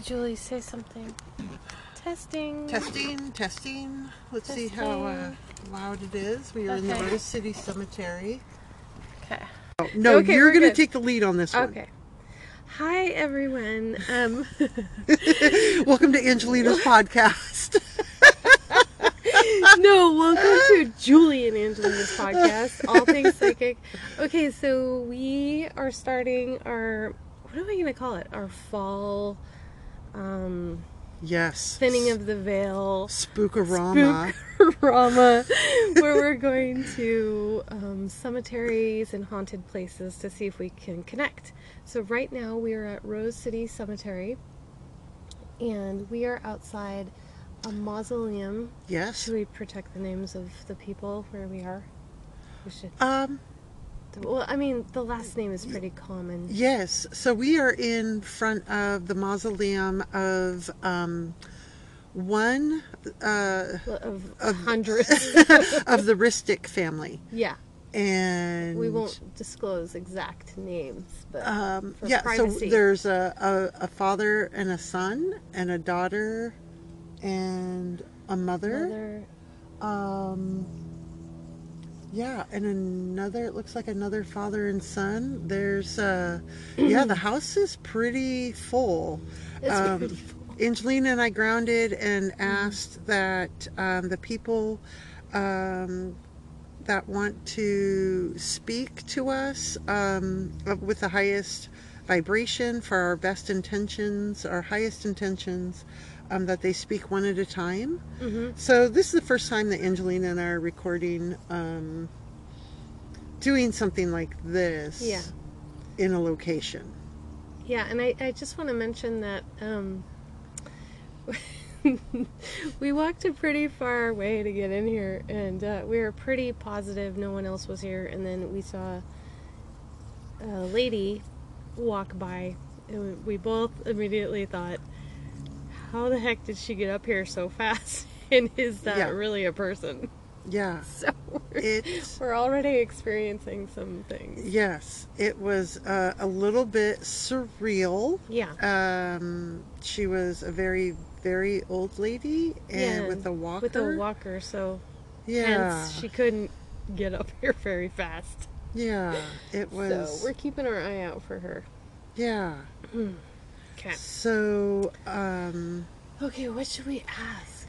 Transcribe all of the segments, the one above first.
Julie, say something. Testing. Testing. Let's see how loud it is. We are in the Rose City Cemetery. Okay. Oh, no, Okay, you're going to good. take the lead on this one. Okay. Hi, everyone. Welcome to Angelina's podcast. No, welcome to Julie and Angelina's podcast, All Things Psychic. Okay, so we are starting our, what am I going to call it? Our fall, Yes. thinning of the veil. Spookorama. Spookorama, where we're going to cemeteries and haunted places to see if we can connect. So right now we are at Rose City Cemetery, and we are outside a mausoleum. Yes. Should we protect the names of the people where we are? We should. Well, I mean, the last name is pretty common. Yes. So we are in front of the mausoleum of one Of hundreds. of the Ristic family. Yeah. And We won't disclose exact names, but for yeah, privacy. so there's a father and a son and a daughter and a mother. Yeah, and another, it looks like another father and son. There's yeah, the house is pretty full. It's pretty full. Angelina and I grounded and asked that the people that want to speak to us with the highest vibration for our best intentions, our highest intentions, that they speak one at a time. Mm-hmm. So this is the first time that Angelina and I are recording, doing something like this in a location. Yeah, and I just want to mention that we walked a pretty far way to get in here, and we were pretty positive no one else was here, and then we saw a lady walk by, and we both immediately thought, how the heck did she get up here so fast? And is that really a person? Yeah. So we're already experiencing some things. Yes, it was a little bit surreal. Yeah. She was a very, very old lady and with a walker. With a walker, so hence she couldn't get up here very fast. Yeah, it was. So we're keeping our eye out for her. Yeah. Okay. So, okay, what should we ask?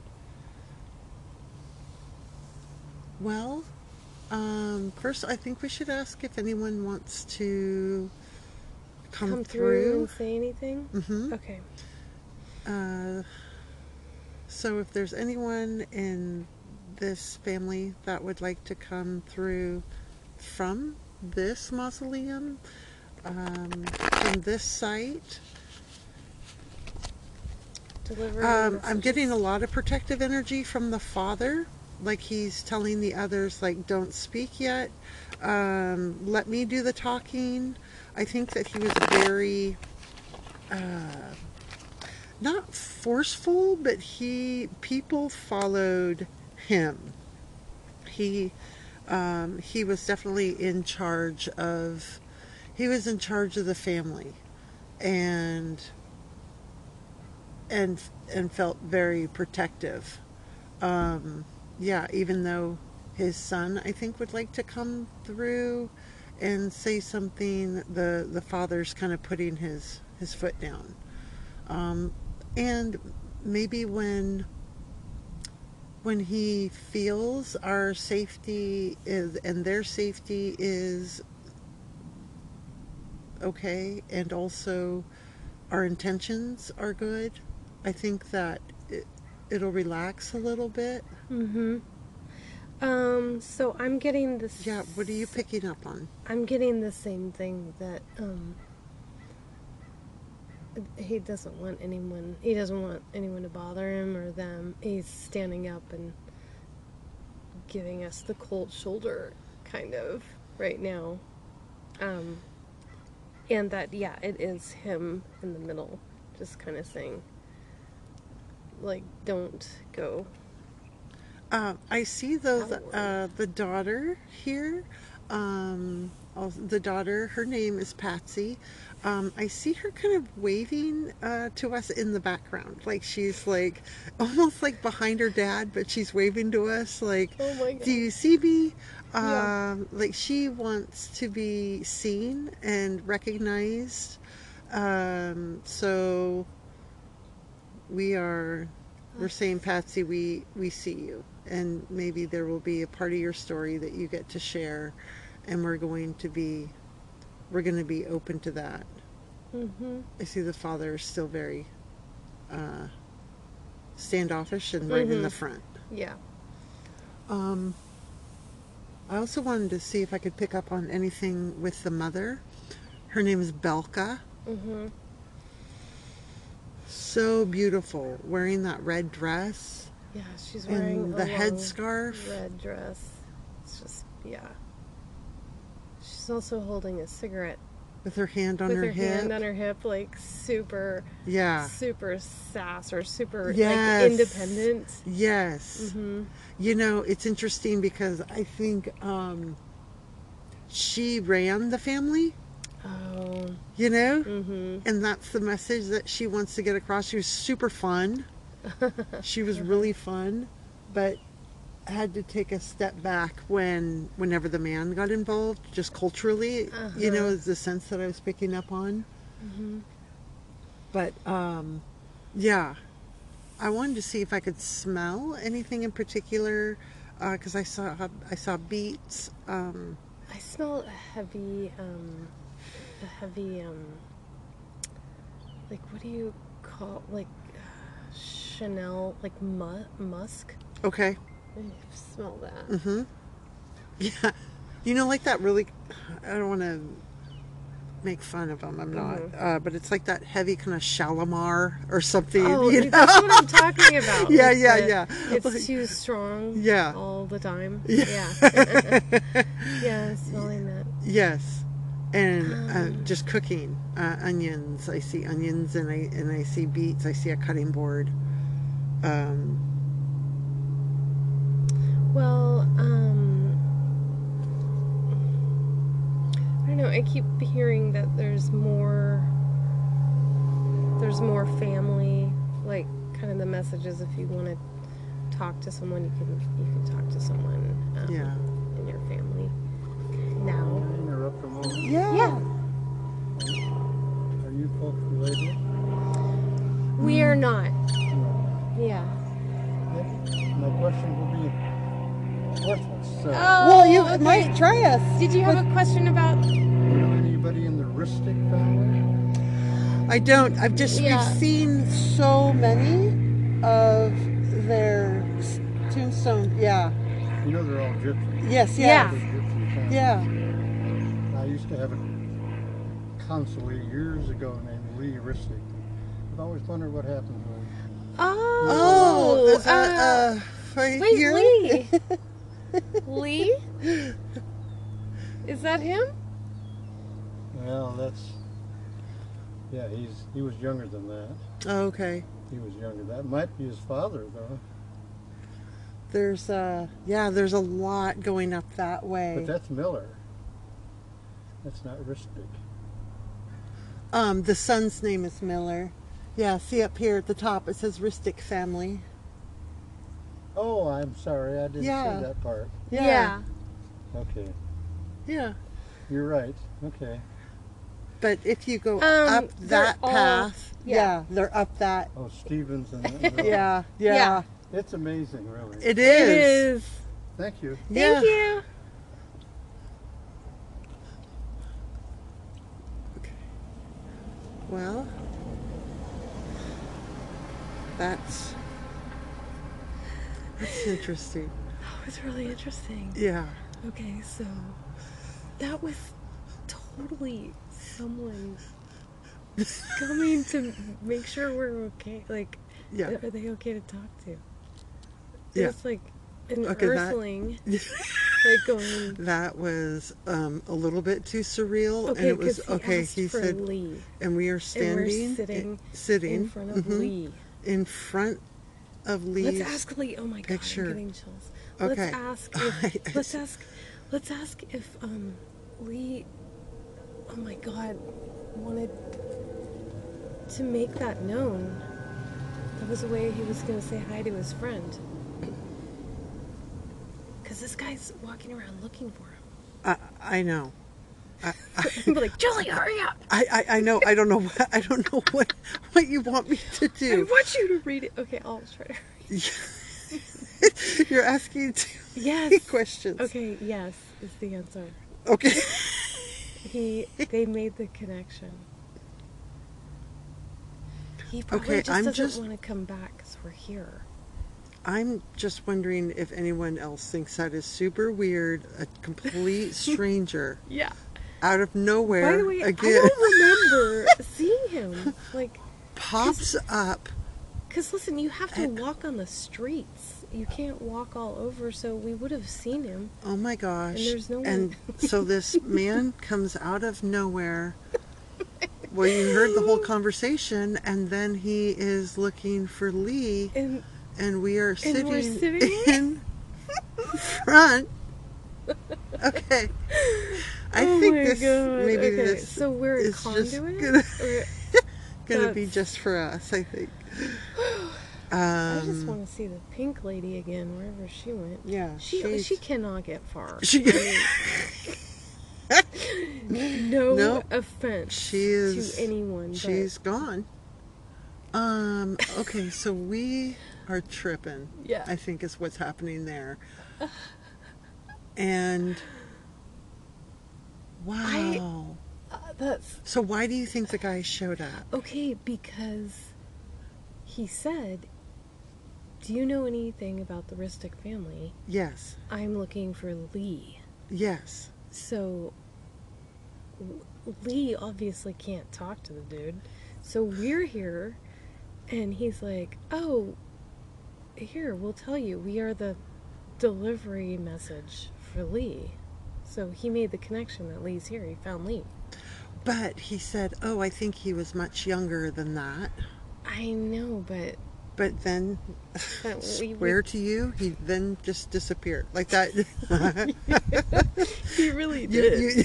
Well, first I think we should ask if anyone wants to come through and say anything. Mm-hmm. Okay. So if there's anyone in this family that would like to come through from this mausoleum, from this site, I'm getting a lot of protective energy from the father, like he's telling the others, like, don't speak yet, let me do the talking. I think that he was very not forceful, but people followed him. He was definitely in charge of the family, and felt very protective. Yeah, even though his son, I think, would like to come through and say something, the father's kind of putting his foot down. And maybe when he feels our safety and their safety is okay, and also our intentions are good, I think that it'll relax a little bit. Mm-hmm. So I'm getting this. Yeah, what are you picking up on? I'm getting the same thing, that he doesn't want anyone to bother him or them. He's standing up and giving us the cold shoulder kind of right now. And that, it is him in the middle, just kind of saying, like, don't go. I see, though, the daughter here. The daughter, her name is Patsy. I see her kind of waving to us in the background, like she's like almost like behind her dad, but she's waving to us like, Oh my God. "Do you see me?" Yeah. Like she wants to be seen and recognized. So we're saying, Patsy, we see you, and maybe there will be a part of your story that you get to share, and we're going to be open to that. Mhm. I see the father is still very standoffish and right in the front. Yeah. I also wanted to see if I could pick up on anything with the mother. Her name is Belka. Mhm. So beautiful, wearing that red dress Yeah, she's wearing and the a long headscarf. red dress. It's just, yeah. She's also holding a cigarette With her hand on with her her hip. hand on her hip, like super, Yeah. super sass or super Yes. like independent. Yes. Mhm. You know, it's interesting because I think she ran the family, Oh. you know? Mhm. And that's the message that she wants to get across. She was super fun. She was really fun, but had to take a step back whenever the man got involved, just culturally, you know, is the sense that I was picking up on. Mhm. But yeah, I wanted to see if I could smell anything in particular, because I saw beets. I smell a heavy, like what do you call, like Chanel, like musk. Okay. I smell that. Mm-hmm. Yeah. You know, like that really, I don't want to make fun of them. I'm not. But it's like that heavy kind of Shalimar or something. Oh, you know? that's what I'm talking about. Yeah, Like yeah. It's Like, too strong. Yeah. All the time. Yeah. Yeah, I'm smelling that. Yes. And Um, just cooking onions. I see onions, and I see beets. I see a cutting board. Well, I don't know. I keep hearing that there's more family, like kind of the messages. If you want to talk to someone, you can talk to someone Yeah. in your family Can now. I interrupt a moment? Yeah. Are you folks related? We are not. No. Yeah. My question will be worthless. So, Well, you okay. might try us. Did you have a question about? do you know anybody in the Ristic family? I don't. Yeah. We've seen so many of their tombstones. Yeah. You know they're all gypsies. Yes. Yeah. Big gypsy family. Yeah. I used to have a consul years ago named Lee Ristic. I've always wondered what happened to him. Oh. Is that right Wait, here? Lee. Lee? Is that him? Well, yeah, he was younger than that. Oh, okay. He was younger. That might be his father, though. There's there's a lot going up that way. But that's Miller. That's not Ristic. The son's name is Miller. Yeah, see up here at the top it says Ristic family. Oh, I'm sorry. I didn't Yeah. see that part. Yeah. Okay. Yeah. You're right. Okay. But if you go Um, up they're that all- path, yeah. they're up that. Oh, Stevens and Yeah. Yeah. It's amazing, really. It It is. is. Thank you. Yeah. Thank you. Well, that's interesting. That was really interesting. Yeah. Okay, so that was totally someone coming to make sure we're okay. Like, Yeah. are they okay to talk to? Yeah. It's like an Okay, that- earthling, like going. That was a little bit too surreal, Okay, and it was 'cause he okay. asked He for said, Lee, and we are and standing, we're sitting in front of mhm, Lee. in front of Lee's. Let's ask Lee. Oh my god, picture. I'm getting chills. Okay. Let's ask. Let's ask Let's ask if Lee, oh my God, wanted to make that known. That was a way he was going to say hi to his friend. Because this guy's walking around looking for him. I know. Be like, Julie, hurry up! I know. I don't know. I don't know what you want me to I do. want you to read it. Okay, I'll try to read it. You're asking too many Yes. questions. Okay, yes is the answer. Okay. They made the connection. He probably Okay, just doesn't want to come back because we're here. I'm just wondering if anyone else thinks that is super weird. A complete stranger Yeah. out of nowhere By the way, again I don't remember seeing him. Like, pops up. because listen, you have to walk on the streets. You can't walk all over, so we would have seen him. Oh my gosh. And there's no one. And so this man comes out of nowhere. Well, you heard the whole conversation, and then he is looking for Lee, And we are And we're sitting sitting in front. Okay. I oh think my this God. maybe Okay, this so we're a is just conduit? gonna be That's- just for us, I think. I just want to see the pink lady again, wherever she went. Yeah, She cannot get far. She- I mean, no Nope. offense She is to anyone. But She's gone. Okay, so we are tripping. Yeah. I think is what's happening there. And wow. that's So why do you think the guy showed up? okay because he said, "Do you know anything about the Ristic family? Yes. I'm looking for Lee." Yes. So Lee obviously can't talk to the dude. So we're here and he's like, "Oh, here, we'll tell you. We are the delivery message for Lee." So he made the connection that Lee's here. He found Lee. But he said, "Oh, I think he was much younger than that." I know, but Then, But we- swear to you, he then just disappeared like that. he really You- did.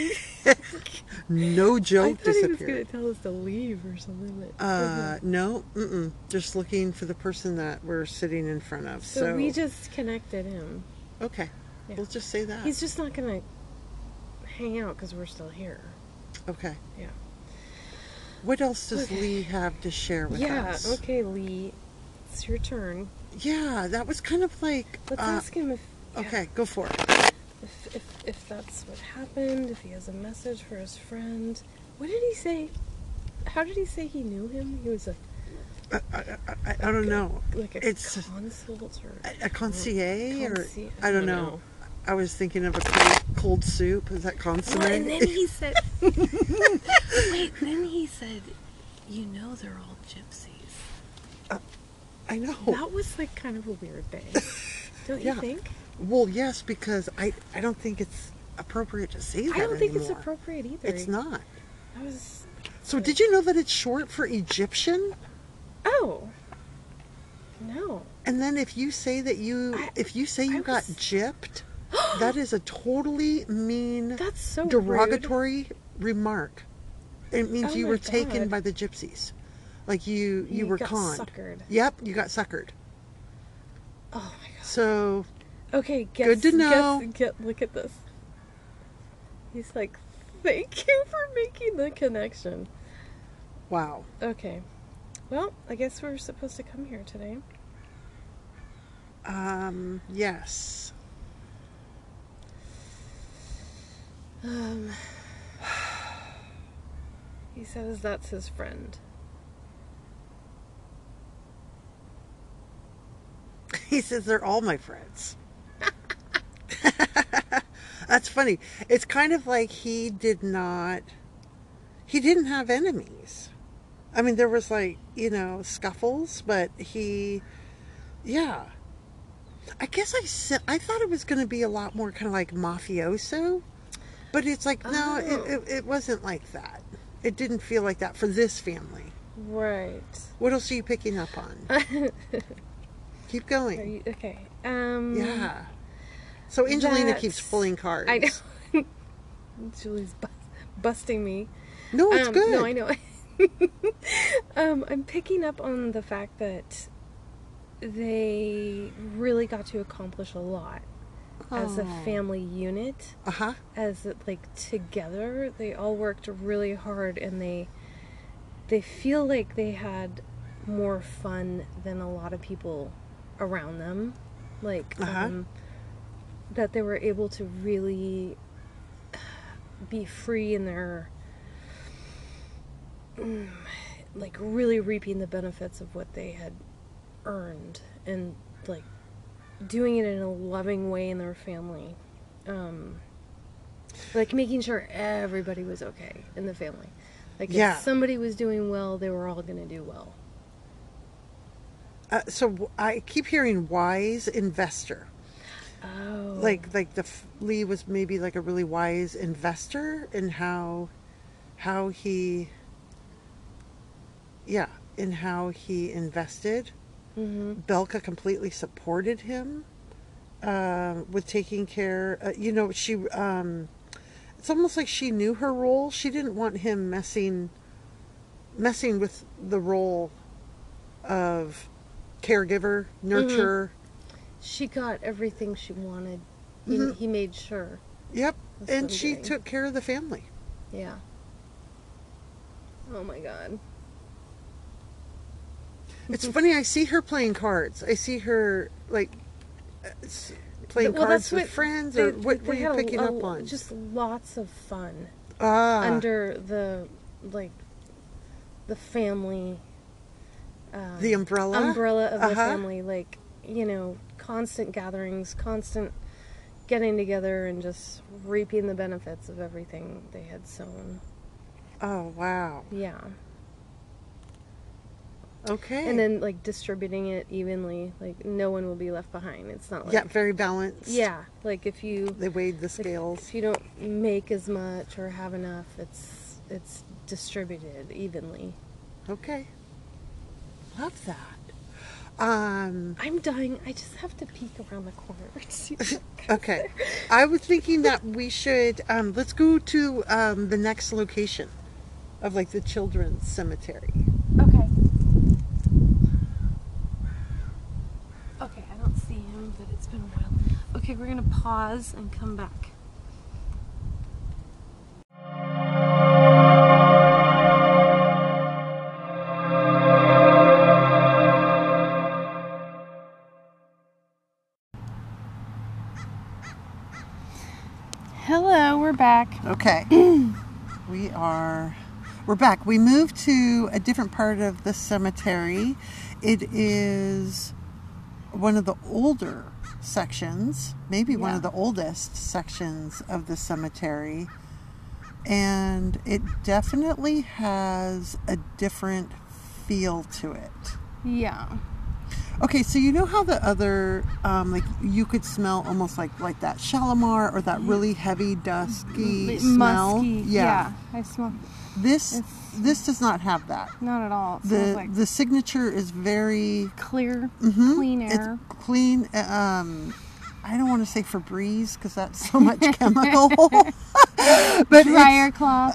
no I joke, thought he was going to disappeared. tell us to leave or something. No, just looking for the person that we're sitting in front of. So we just connected him. Okay, Yeah. we'll just say that. He's just not going to hang out because we're still here. Okay. Yeah. What else does Okay. Lee have to share with Yeah, us? okay, Lee. It's your turn. Yeah, that was kind of like. Let's ask him if Okay, go for it. if that's what happened, if he has a message for his friend. What did he say? How did he say he knew him? He was I don't know. like a It's consult or a concierge or Conci- I don't know. I was thinking of a cold soup. Is that consommé? Well, and then he said, wait, then he said, you know they're all gypsies. I know. That was like kind of a weird day. Don't you Yeah. think? Well, yes, because I don't think it's appropriate to say that I don't think it's anymore. appropriate either. It's not. That was... So did you know that it's short for Egyptian? Oh. No. And then if you say that you I got was- gypped, that is a totally mean, That's so derogatory remark. It means Oh you my were taken God. by the gypsies. Like you were got conned. suckered. Yep, you got suckered. Oh my god. So Okay, guess, Good to know. Look at this. He's like, thank you for making the connection. wow. Okay. Well, I guess we're supposed to come here today. Yes. He says that's his friend. He says they're all my friends. That's funny. It's kind of like he didn't have enemies. I mean, there was like, scuffles, but yeah. I guess I thought it was going to be a lot more kind of like mafioso, but it's like, no, Oh. it wasn't like that. It didn't feel like that for this family. Right. What else are you picking up on? Keep Are going. you, okay. Yeah. So Angelina That's- keeps pulling cards. I know. Julie's busting me. No, it's good. No, I know. I'm picking up on the fact that they really got to accomplish a lot as a Oh. family unit. Uh-huh. As like together, they all worked really hard, and they feel like they had more fun than a lot of people around them. Like that they were able to really be free in their like really reaping the benefits of what they had earned, and like doing it in a loving way in their family, like making sure everybody was okay in the family. Like Yeah. if somebody was doing well, they were all going to do well. So I keep hearing wise investor. Oh, Like Lee was maybe like a really wise investor in how he invested. mm-hmm. Belka completely supported him with taking care. She it's almost like she knew her role. She didn't want him messing with the role of caregiver, nurturer. She got everything she wanted. Mhm. He made sure. Yep, That's and what I'm she doing. took care of the family. Yeah. Oh my God. It's funny. I see her playing cards. I see her like playing Well, cards that's with what friends, they- or what were they you had picking up on? Just lots of fun Under under the family. the umbrella. Umbrella of the Uh-huh. family, like, constant gatherings, constant getting together, and just reaping the benefits of everything they had sown. Oh wow. Yeah. Okay. And then like distributing it evenly, like no one will be left behind. It's not like yeah, very balanced. yeah, like if you They weighed the like, scales. if you don't make as much or have enough, it's distributed evenly. Okay. Love that. Um, I'm dying. I just have to peek around the corner. to see what okay. I was thinking that we should, let's go to the next location of like the children's cemetery. Okay. Okay, I don't see him, but it's been a while. Okay, we're gonna pause and come back. Hello, we're back. Okay. We're back. We moved to a different part of the cemetery. It is one of the older sections, maybe one Yeah. of the oldest sections of the cemetery. And it definitely has a different feel to it. Yeah. Okay, so you know how the other, like you could smell almost like that Shalimar or that really heavy, dusky smell. Musky. Yeah. I smell. This does not have that. Not at all. It smells like The signature is very clear, mhm, clean air. It's clean. I don't want to say Febreze because that's so much chemical. But Dryer cloth.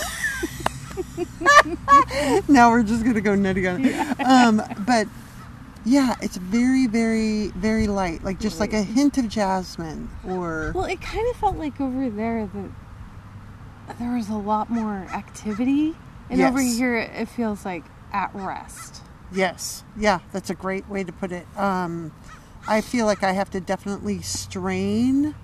now we're just gonna go nutty on it. But yeah, it's very, very, very light, like just like a hint of jasmine or. Well, it kind of felt like over there that there was a lot more activity, and over Yes. here it feels like at rest. Yes, yeah, that's a great way to put it. I feel like I have to definitely strain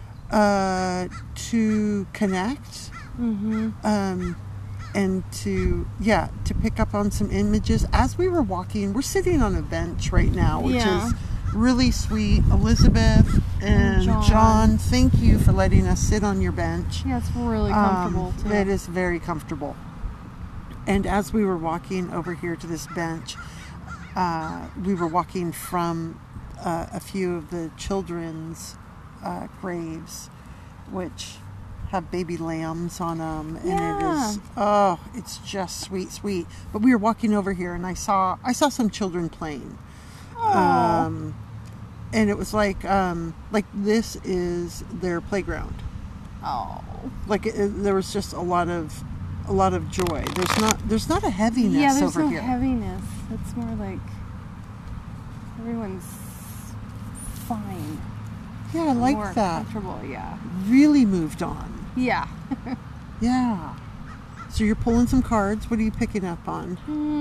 to connect. Mm-hmm. And to pick up on some images as we were walking. We're sitting on a bench right now, which Yeah. is really sweet. Elizabeth and John, thank you for letting us sit on your bench. Yeah, it's really comfortable too. It is very comfortable. And as we were walking over here to this bench, we were walking from a few of the children's graves, which have baby lambs on them, and Yeah. it's just sweet. But we were walking over here, and I saw some children playing. and it was like this is their playground. Oh. Like there was just a lot of joy. There's not a heaviness Yeah, there's over no here. heaviness. It's more like everyone's fine. Yeah, I like more that. Comfortable, yeah. Really moved on. Yeah. Yeah. So you're pulling some cards. What are you picking up on?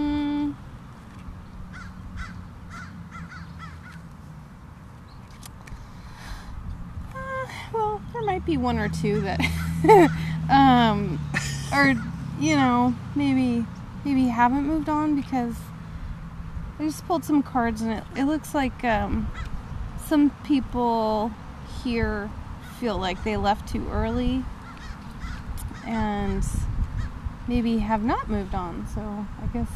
Well, there might be one or two that, or maybe haven't moved on, because I just pulled some cards and it looks like some people here feel like they left too early and maybe have not moved on. So I guess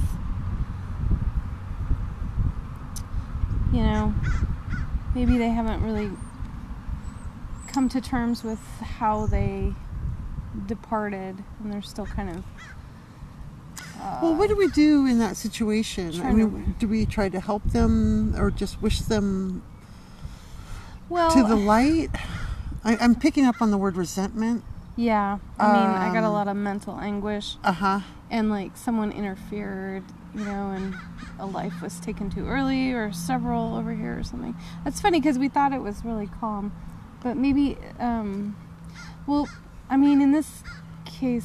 maybe they haven't really come to terms with how they departed, and they're still kind of Well, what do we do in that situation? I Trying mean, do we try to help them or just wish them well to the light? I'm picking up on the word resentment. yeah, I mean, I got a lot of mental anguish, and like someone interfered, and a life was taken too early, or several over here or something. That's funny because we thought it was really calm, but maybe well, I mean, in this case,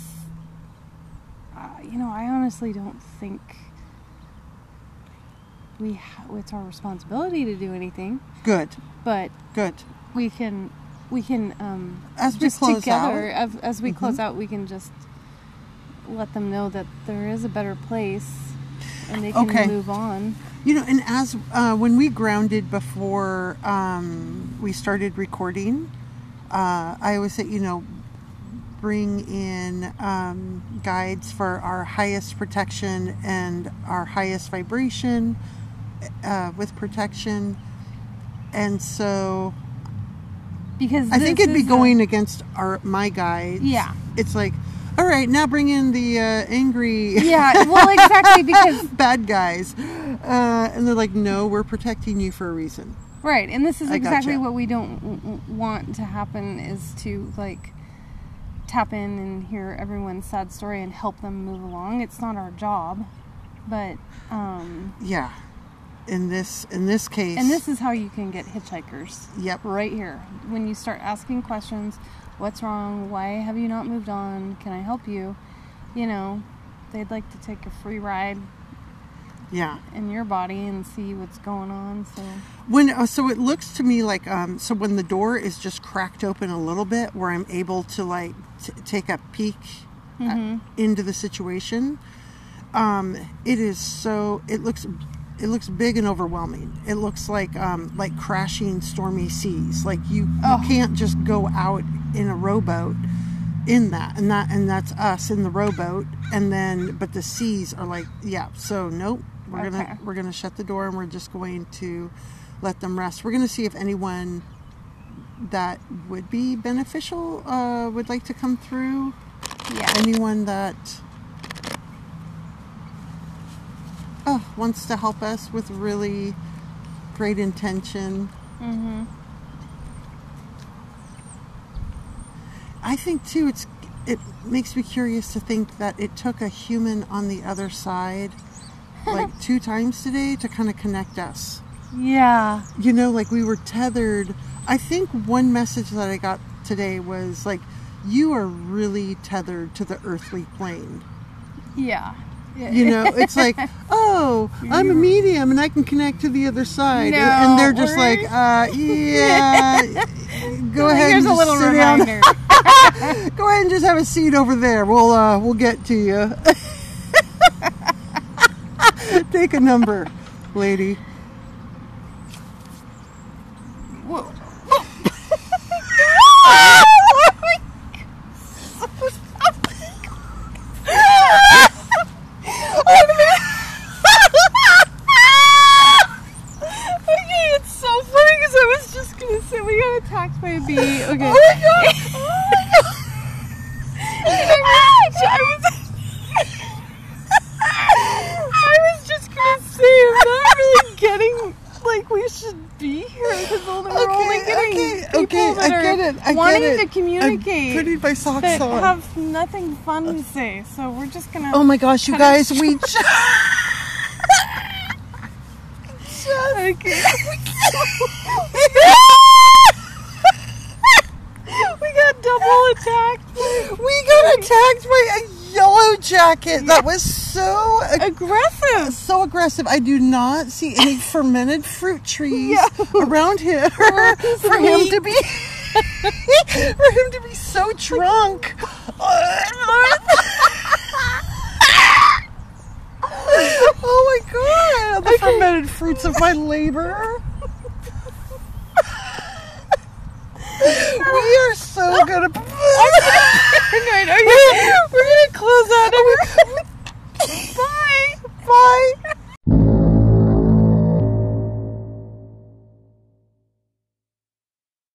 I honestly don't think it's our responsibility to do anything. Good. But Good. we can As we just close together out. as we close out, we can just let them know that there is a better place and they can Okay. move on. And as when we grounded before we started recording, I always say, bring in guides for our highest protection and our highest vibration with protection. And so Because I think this it'd be is going against my guides. Yeah. It's like, all right, now bring in the angry yeah, well, exactly, because bad guys. And they're like, no, we're protecting you for a reason. right, and this is I exactly gotcha. what we don't want to happen, is to like tap in and hear everyone's sad story and help them move along. It's not our job, but Yeah. In this case. and this is how you can get hitchhikers. Yep. Right here. When you start asking questions, what's wrong? Why have you not moved on? Can I help you? They'd like to take a free ride Yeah. in your body and see what's going on. So So it looks to me like so when the door is just cracked open a little bit, where I'm able to like take a peek into the situation, it looks big and overwhelming. It looks like crashing stormy seas. Like you can't just go out in a rowboat in that, and that's us in the rowboat, but the seas are like, yeah. So nope, we're gonna shut the door and we're just going to let them rest. We're gonna see if anyone that would be beneficial would like to come through. yeah. Anyone that wants to help us with really great intention. I think too, it makes me curious to think that it took a human on the other side like 2 times today to kind of connect us. Yeah. Like we were tethered. I think one message that I got today was like, you are really tethered to the earthly plane. Yeah. It's like, oh, I'm a medium and I can connect to the other side. No, and they're just like, yeah, go ahead Here's and a just little sit down. reminder. Go ahead and just have a seat over there. We'll get to you. Take a number, lady. Whoa. Okay, it's so funny because I was just gonna say we got attacked by a bee. Okay. Oh my god! I was just gonna say, I'm not really getting, like, we should be here because we're only getting people okay, that I get are it. I wanting get it. to communicate. I'm putting my socks but on. have nothing fun to say. So we're just gonna. Oh my gosh, you kinda guys, we just Okay. We got double attacked. we got attacked by a yellow jacket. That was so Aggressive. so aggressive. I do not see any fermented fruit trees around here for him to be so drunk. Oh my god, the fermented fruits of my labor. We are so gonna We're gonna close out. Bye. Bye.